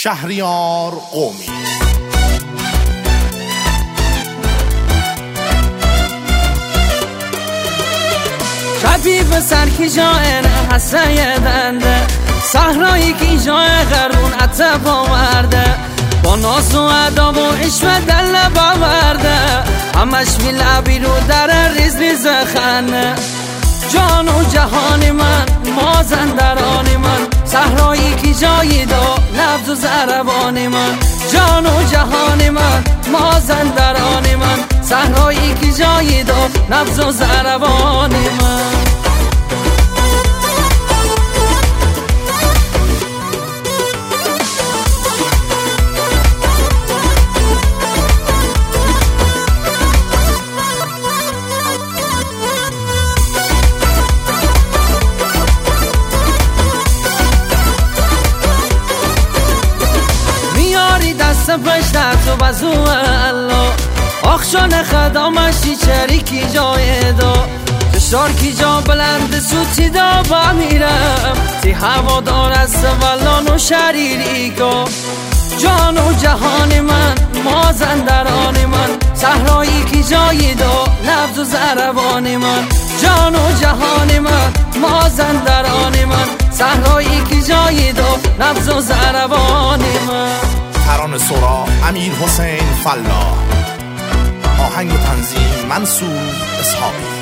شهریار قومی. خفیف سر کی جای حسیدنده، صحرایی کی جای قرون عطب آورده، با ناز و ادب و عشق دل باورده، همش میل عبیرو در ریز ریز خنه. جان و جهان من، مازندران من، صحرایی کی جایی دو لفظ و زربان من. جان و جهان من، مازندران من، صحرایی کی جایی دو لفظ و زربان من. دست پشت تو بزو الله، آخشان خدامشی چریکی جای دو، کشار کی جا بلند سوتی دا با میرم، تی هوا دار از ولان و شریری کو. جان و جهان من، مازندران من، صحرایی کی جای دو لفظ و زربان من. جان و جهان من، مازندران من، صحرایی کی جای دو لفظ و زربان من. ترانه سرا امیر حسین فلاح، آهنگ و تنظیم منصور اسحاقی.